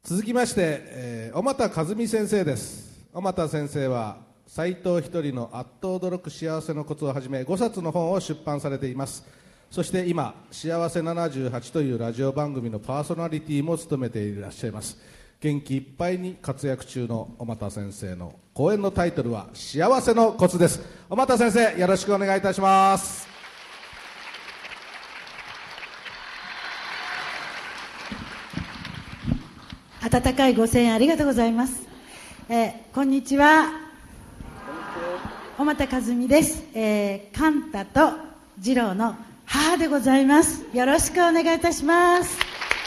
続きまして、小俣和美先生です。小俣先生は斎藤ひとりのあっと驚く幸せのコツをはじめ5冊の本を出版されています。そして今幸せ78というラジオ番組のパーソナリティも務めていらっしゃいます。元気いっぱいに活躍中の小俣先生の講演のタイトルは幸せのコツです。小俣先生、よろしくお願いいたします。 温かいご声援ありがとうございます。こんにちは。小俣和美です。カンタと次郎の母でございます。よろしくお願いいたします。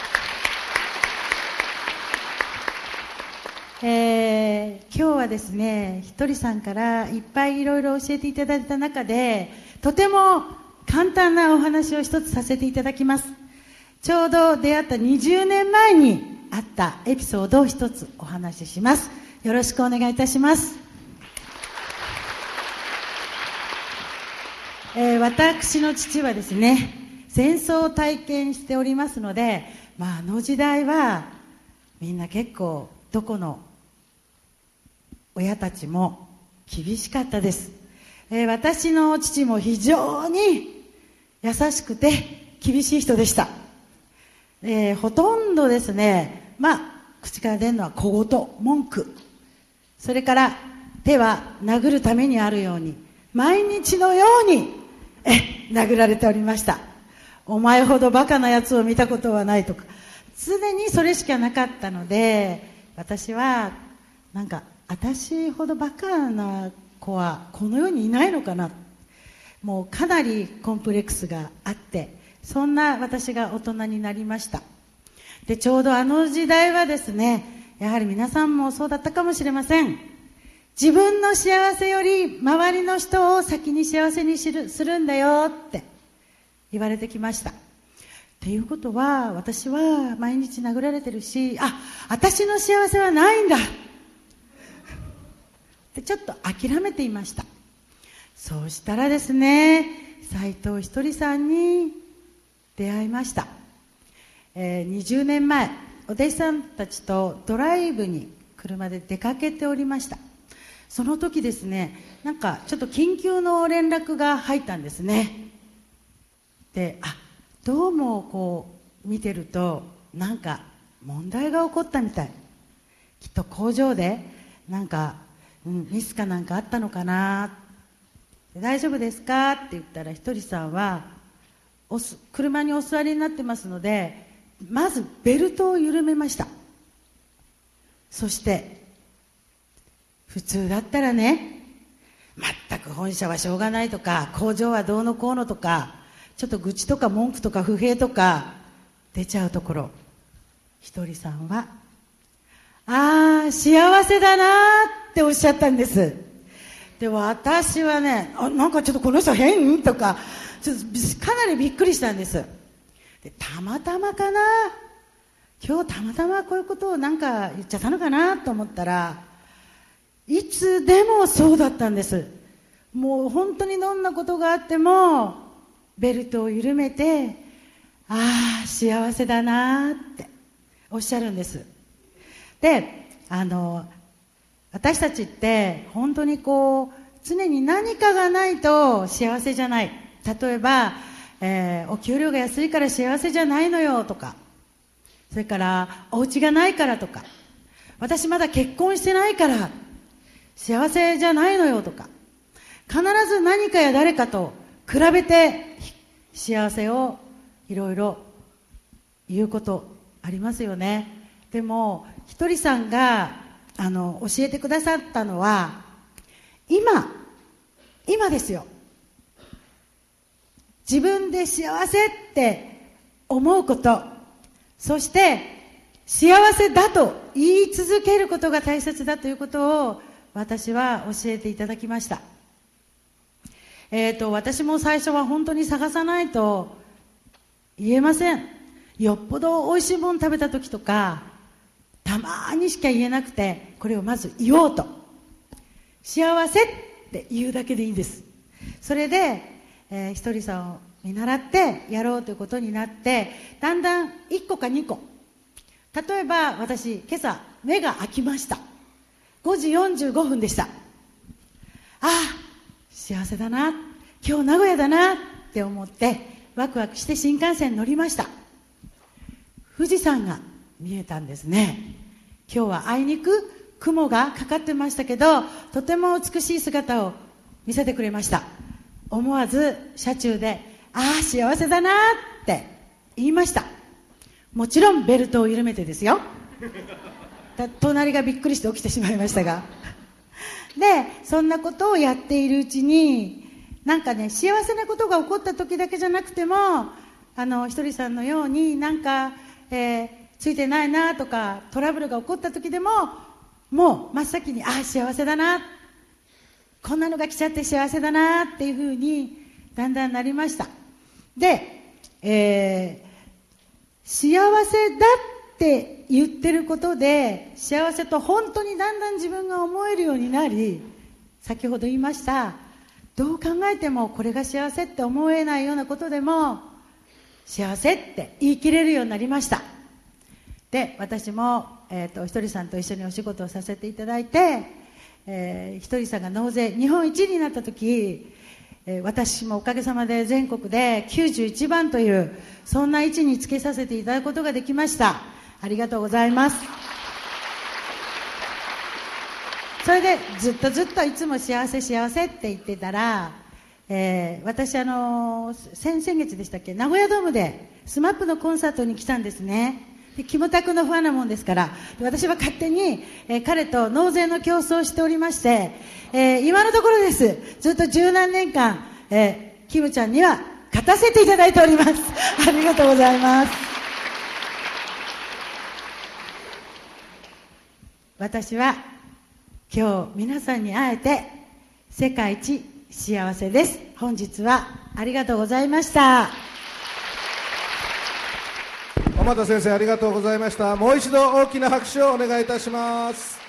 今日はですね、ひとりさんからいっぱいいろいろ教えていただいた中で、とても簡単なお話を一つさせていただきます。ちょうど出会った20年前にあったエピソードを一つお話しします。よろしくお願いいたします。私の父はですね、戦争を体験しておりますので、あの時代はみんな結構どこの親たちも厳しかったです。私の父も非常に優しくて厳しい人でした。ほとんどですね、口から出るのは小言、文句、それから手は殴るためにあるように毎日のように殴られておりました。お前ほどバカなやつを見たことはないとか、常にそれしかなかったので、私は私ほどバカな子はこの世にいないのかな、もうかなりコンプレックスがあって、そんな私が大人になりました。で、ちょうどあの時代はですね、やはり皆さんもそうだったかもしれません。自分の幸せより周りの人を先に幸せにするんだよって言われてきました。ということは、私は毎日殴られてるし、私の幸せはないんだってちょっと諦めていました。そうしたらですね、斎藤ひとりさんに出会いました。20年前、お弟子さんたちとドライブに車で出かけておりました。その時ですね、ちょっと緊急の連絡が入ったんですね。で、どうもこう見てると問題が起こったみたい。きっと工場でミスかなんかあったのかな。大丈夫ですかって言ったら、ひとりさんは車にお座りになってますので、まずベルトを緩めました。そして普通だったらね、全く本社はしょうがないとか、工場はどうのこうのとか、ちょっと愚痴とか文句とか不平とか出ちゃうところ、ひとりさんは幸せだなっておっしゃったんです。で、私はね、ちょっとこの人変とか、ちょっとかなりびっくりしたんです。で、たまたまかな、今日たまたまこういうことを言っちゃったのかなと思ったら、いつでもそうだったんです。もう本当にどんなことがあってもベルトを緩めて、幸せだなっておっしゃるんです。で、私たちって本当に常に何かがないと幸せじゃない。例えば、お給料が安いから幸せじゃないのよとか、それからお家がないからとか、私まだ結婚してないから幸せじゃないのよとか、必ず何かや誰かと比べて幸せをいろいろ言うことありますよね。でもひとりさんが教えてくださったのは、今ですよ。自分で幸せって思うこと、そして幸せだと言い続けることが大切だということを私は教えていただきました。私も最初は本当に探さないと言えません。よっぽど美味しいもの食べた時とか、たまにしか言えなくて、これをまず言おうと、幸せって言うだけでいいんです。それで、ひとりさんを見習ってやろうということになって、だんだん1個か2個例えば私今朝目が開きました。5時45分でした。ああ幸せだな、今日名古屋だなって思ってワクワクして新幹線に乗りました。富士山が見えたんですね。今日はあいにく雲がかかってましたけど、とても美しい姿を見せてくれました。思わず車中でああ幸せだなって言いました。もちろんベルトを緩めてですよ。隣がびっくりして起きてしまいましたがでそんなことをやっているうちに、なんかね、幸せなことが起こった時だけじゃなくても、ひとりさんのようになんか、ついてないなとかトラブルが起こった時でも、もう真っ先にああ幸せだな、こんなのが来ちゃって幸せだなっていうふうにだんだんなりました。で、幸せだって言ってることで幸せと本当にだんだん自分が思えるようになり、先ほど言いましたどう考えてもこれが幸せって思えないようなことでも幸せって言い切れるようになりました。で私も、ひとりさんと一緒にお仕事をさせていただいて、ひとりさんが納税日本一になった時、私もおかげさまで全国で91番というそんな位置につけさせていただくことができました。ありがとうございます。それでずっといつも幸せ幸せって言ってたら、私先々月でしたっけ、名古屋ドームでSMAPのコンサートに来たんですね。でキムタクのファンなもんですから、私は勝手に、彼と納税の競争をしておりまして、今のところですずっと十何年間、キムちゃんには勝たせていただいております。ありがとうございます。私は今日皆さんに会えて世界一幸せです。本日はありがとうございました。 小俣先生ありがとうございました。もう一度大きな拍手をお願いいたします。